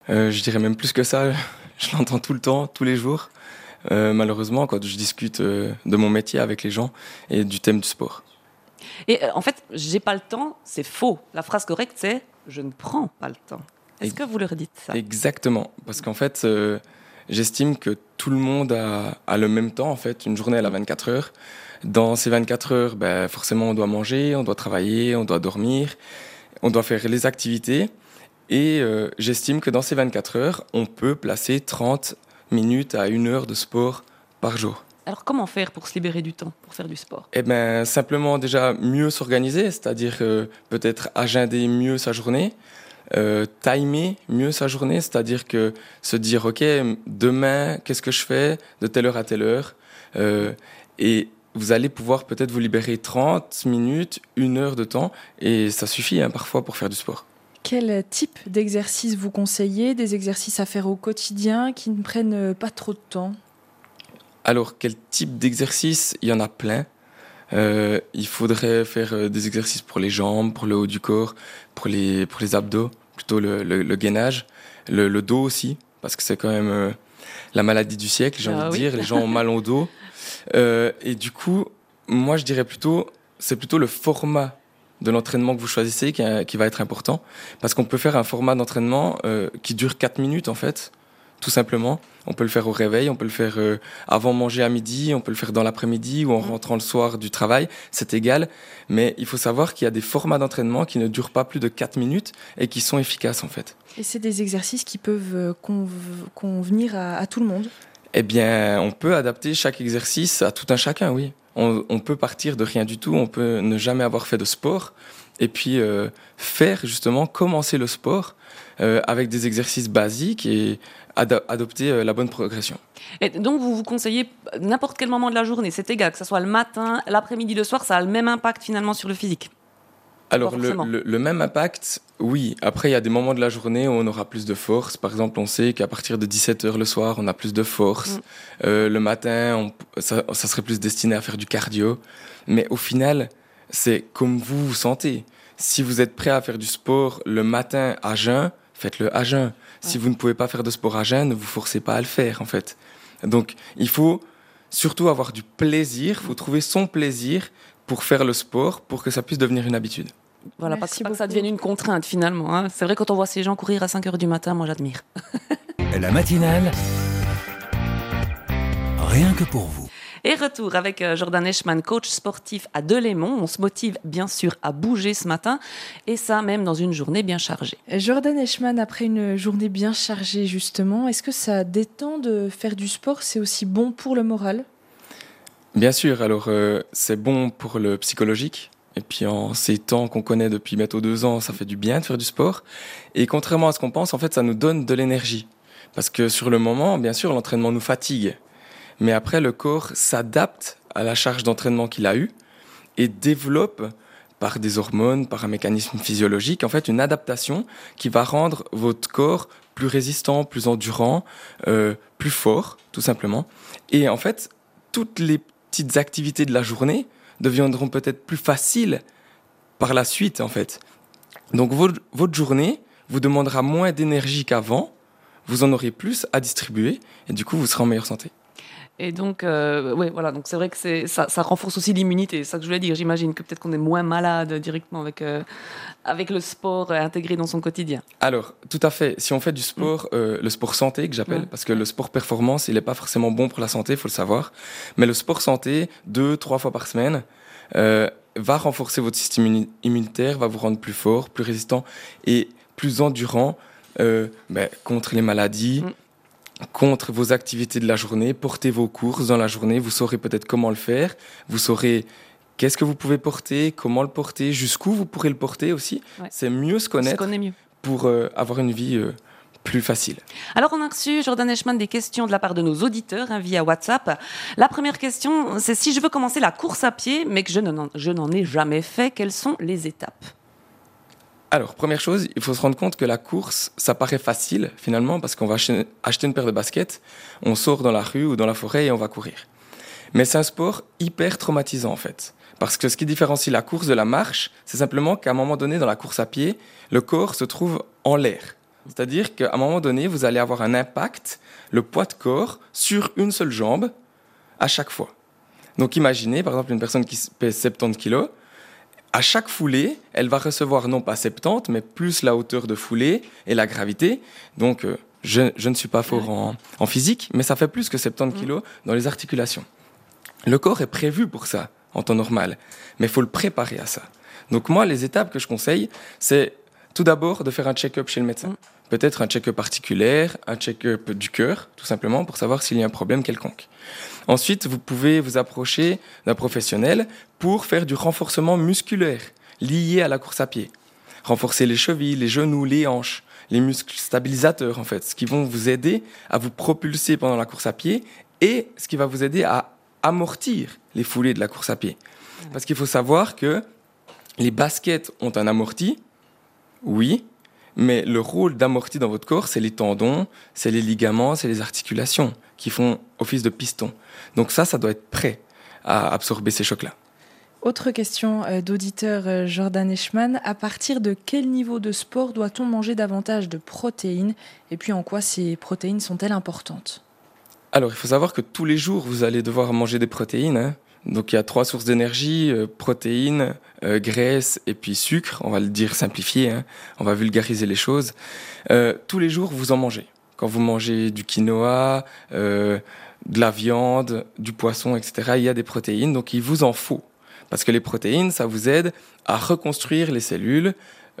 Je dirais même plus que ça, je l'entends tout le temps, tous les jours. Malheureusement, quand je discute de mon métier avec les gens et du thème du sport. Et en fait, j'ai pas le temps, c'est faux. La phrase correcte, c'est je ne prends pas le temps. Est-ce que vous leur dites ça? Exactement, parce qu'en fait, j'estime que tout le monde a le même temps. En fait, une journée, elle a 24 heures. Dans ces 24 heures, forcément, on doit manger, on doit travailler, on doit dormir, on doit faire les activités. Et j'estime que dans ces 24 heures, on peut placer 30 minutes à 1 heure de sport par jour. Alors, comment faire pour se libérer du temps, pour faire du sport? Simplement déjà mieux s'organiser, c'est-à-dire peut-être agender mieux sa journée, timer mieux sa journée, c'est-à-dire que se dire ok, demain qu'est-ce que je fais de telle heure à telle heure, et vous allez pouvoir peut-être vous libérer 30 minutes, 1 heure de temps, et ça suffit parfois pour faire du sport. Quel type d'exercice vous conseillez? Des exercices à faire au quotidien qui ne prennent pas trop de temps? Alors, quel type d'exercice? Il y en a plein. Il faudrait faire des exercices pour les jambes, pour le haut du corps, pour les abdos, plutôt le gainage, le dos aussi, parce que c'est quand même la maladie du siècle, j'ai envie de dire. Les gens ont mal au dos. Et du coup, moi, je dirais c'est plutôt le format de l'entraînement que vous choisissez qui va être important, parce qu'on peut faire un format d'entraînement qui dure 4 minutes, en fait, tout simplement. On peut le faire au réveil, on peut le faire avant manger à midi, on peut le faire dans l'après-midi ou en rentrant le soir du travail, c'est égal. Mais il faut savoir qu'il y a des formats d'entraînement qui ne durent pas plus de 4 minutes et qui sont efficaces en fait. Et c'est des exercices qui peuvent convenir à tout le monde? Eh bien, on peut adapter chaque exercice à tout un chacun, oui. On peut partir de rien du tout, on peut ne jamais avoir fait de sport et puis commencer le sport avec des exercices basiques et adopter la bonne progression. Et donc, vous conseillez n'importe quel moment de la journée, c'est égal, que ce soit le matin, l'après-midi, le soir, ça a le même impact finalement sur le physique? Alors, le même impact, oui. Après, il y a des moments de la journée où on aura plus de force. Par exemple, on sait qu'à partir de 17h le soir, on a plus de force. Le matin, ça serait plus destiné à faire du cardio. Mais au final, c'est comme vous vous sentez. Si vous êtes prêt à faire du sport le matin à jeun, faites-le à jeun. Si vous ne pouvez pas faire de sport à jeun, ne vous forcez pas à le faire, en fait. Donc, il faut surtout avoir du plaisir. Il faut trouver son plaisir pour faire le sport, pour que ça puisse devenir une habitude. Voilà, pas que ça devienne une contrainte, finalement. Hein. C'est vrai, quand on voit ces gens courir à 5h du matin, moi, j'admire. La matinale, rien que pour vous. Et retour avec Jordan Eschman, coach sportif à Delémont. On se motive bien sûr à bouger ce matin, et ça même dans une journée bien chargée. Jordan Eschman, après une journée bien chargée justement, est-ce que ça détend de faire du sport? C'est aussi bon pour le moral? Bien sûr, alors c'est bon pour le psychologique. Et puis en ces temps qu'on connaît depuis bientôt 2 ans, ça fait du bien de faire du sport. Et contrairement à ce qu'on pense, en fait, ça nous donne de l'énergie. Parce que sur le moment, bien sûr, l'entraînement nous fatigue. Mais après, le corps s'adapte à la charge d'entraînement qu'il a eue et développe, par des hormones, par un mécanisme physiologique, en fait, une adaptation qui va rendre votre corps plus résistant, plus endurant, plus fort, tout simplement. Et en fait, toutes les petites activités de la journée deviendront peut-être plus faciles par la suite, en fait. Donc, votre journée vous demandera moins d'énergie qu'avant, vous en aurez plus à distribuer, et du coup, vous serez en meilleure santé. Et donc, voilà. Donc c'est vrai que ça renforce aussi l'immunité. C'est ça que je voulais dire. J'imagine que peut-être qu'on est moins malade directement avec le sport intégré dans son quotidien. Alors, tout à fait. Si on fait du sport, le sport santé que j'appelle, parce que le sport performance, il n'est pas forcément bon pour la santé, il faut le savoir. Mais le sport santé, 2-3 fois par semaine, va renforcer votre système immunitaire, va vous rendre plus fort, plus résistant et plus endurant contre les maladies. Contre vos activités de la journée, portez vos courses dans la journée, vous saurez peut-être comment le faire, vous saurez qu'est-ce que vous pouvez porter, comment le porter, jusqu'où vous pourrez le porter aussi. Ouais. C'est mieux se connaître pour avoir une vie plus facile. Alors on a reçu, Jordan Eschman, des questions de la part de nos auditeurs via WhatsApp. La première question, c'est si je veux commencer la course à pied, mais que je n'en ai jamais fait, quelles sont les étapes ? Alors, première chose, il faut se rendre compte que la course, ça paraît facile, finalement, parce qu'on va acheter une paire de baskets, on sort dans la rue ou dans la forêt et on va courir. Mais c'est un sport hyper traumatisant, en fait. Parce que ce qui différencie la course de la marche, c'est simplement qu'à un moment donné, dans la course à pied, le corps se trouve en l'air. C'est-à-dire qu'à un moment donné, vous allez avoir un impact, le poids de corps, sur une seule jambe à chaque fois. Donc imaginez, par exemple, une personne qui pèse 70 kg, à chaque foulée, elle va recevoir non pas 70, mais plus la hauteur de foulée et la gravité. Donc je ne suis pas fort en physique, mais ça fait plus que 70 kg dans les articulations. Le corps est prévu pour ça, en temps normal, mais il faut le préparer à ça. Donc moi, les étapes que je conseille, c'est tout d'abord de faire un check-up chez le médecin. Peut-être un check-up articulaire, un check-up du cœur, tout simplement, pour savoir s'il y a un problème quelconque. Ensuite, vous pouvez vous approcher d'un professionnel pour faire du renforcement musculaire lié à la course à pied. Renforcer les chevilles, les genoux, les hanches, les muscles stabilisateurs, en fait, ce qui vont vous aider à vous propulser pendant la course à pied et ce qui va vous aider à amortir les foulées de la course à pied. Parce qu'il faut savoir que les baskets ont un amorti, oui, mais le rôle d'amorti dans votre corps, c'est les tendons, c'est les ligaments, c'est les articulations qui font office de piston. Donc ça doit être prêt à absorber ces chocs-là. Autre question d'auditeur Jordan Eschmann. À partir de quel niveau de sport doit-on manger davantage de protéines? Et puis en quoi ces protéines sont-elles importantes? Alors, il faut savoir que tous les jours, vous allez devoir manger des protéines, hein. Donc il y a 3 sources d'énergie, protéines, graisse et puis sucre, on va le dire simplifié, hein. On va vulgariser les choses. Tous les jours, vous en mangez. Quand vous mangez du quinoa, de la viande, du poisson, etc., il y a des protéines, donc il vous en faut. Parce que les protéines, ça vous aide à reconstruire les cellules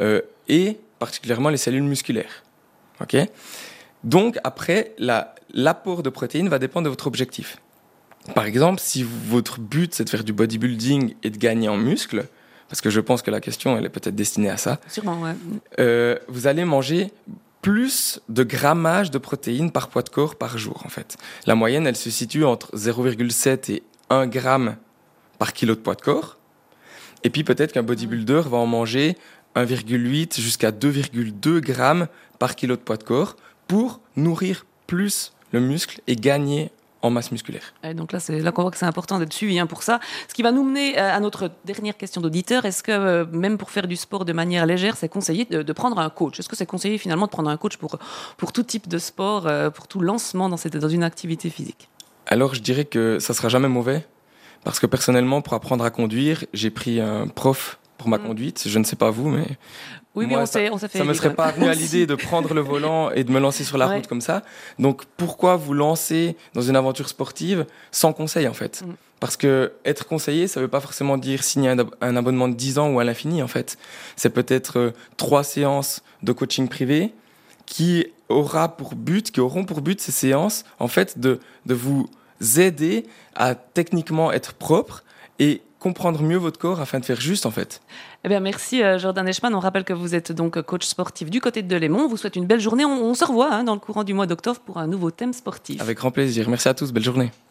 et particulièrement les cellules musculaires. Ok ? Donc après, l'apport de protéines va dépendre de votre objectif. Par exemple, si votre but, c'est de faire du bodybuilding et de gagner en muscle, parce que je pense que la question, elle est peut-être destinée à ça. Sûrement, ouais. Vous allez manger plus de grammage de protéines par poids de corps par jour, en fait. La moyenne, elle se situe entre 0,7 et 1 gramme par kilo de poids de corps. Et puis peut-être qu'un bodybuilder va en manger 1,8 jusqu'à 2,2 grammes par kilo de poids de corps pour nourrir plus le muscle et gagner en masse musculaire. Et donc là, c'est là qu'on voit que c'est important d'être suivi pour ça. Ce qui va nous mener à notre dernière question d'auditeur. Est-ce que même pour faire du sport de manière légère, c'est conseillé de prendre un coach? Est-ce que c'est conseillé finalement de prendre un coach pour tout type de sport, pour tout lancement dans une activité physique? Alors je dirais que ça sera jamais mauvais, parce que personnellement, pour apprendre à conduire, j'ai pris un prof pour ma conduite. Je ne sais pas vous, mais oui, moi, on s'est fait. Ça me serait pas venu à l'idée de prendre le volant et de me lancer sur la route comme ça. Donc pourquoi vous lancer dans une aventure sportive sans conseil en fait? Parce que être conseillé, ça veut pas forcément dire signer un abonnement de 10 ans ou à l'infini en fait. C'est peut-être 3 séances de coaching privé qui auront pour but ces séances en fait de vous aider à techniquement être propre et comprendre mieux votre corps afin de faire juste en fait. Eh bien, merci Jordan Eschmann. On rappelle que vous êtes donc coach sportif du côté de Delémont. On vous souhaite une belle journée. On se revoit dans le courant du mois d'octobre pour un nouveau thème sportif. Avec grand plaisir. Merci à tous. Belle journée.